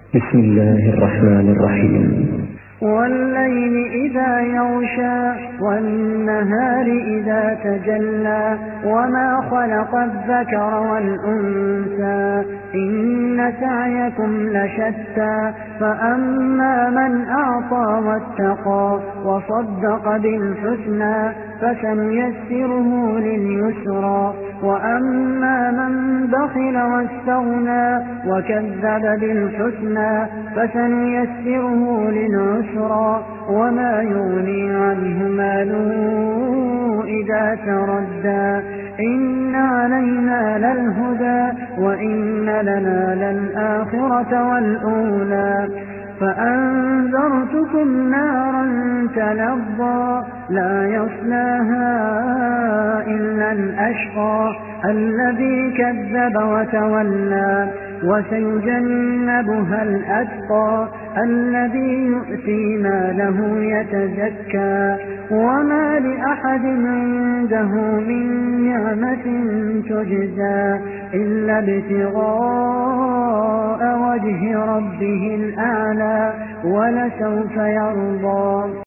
بسم الله الرحمن الرحيم. والليل إذا يغشى والنهار إذا تجلى وما خلق الذكر والأنثى إن سعيكم لشتى فأما من أعطى واتقى وصدق بالحسنى فسنيسره لليسرى وأما من بخل واستغنى وكذب بالحسنى فسنيسره للعسرى وما يغني عنه ماله إذا تردى إن علينا للهدى وإن لنا للآخرة والأولى فأنذرتكم نارا تلظى لا يصلاها إلا الأشقى الذي كذب وتولى وسيجنبها الأتقى الذي يؤتي ماله يتزكى وما لأحد عنده من نعمة تجزى إلا ابتغاء وجه ربه الأعلى ولسوف يرضى.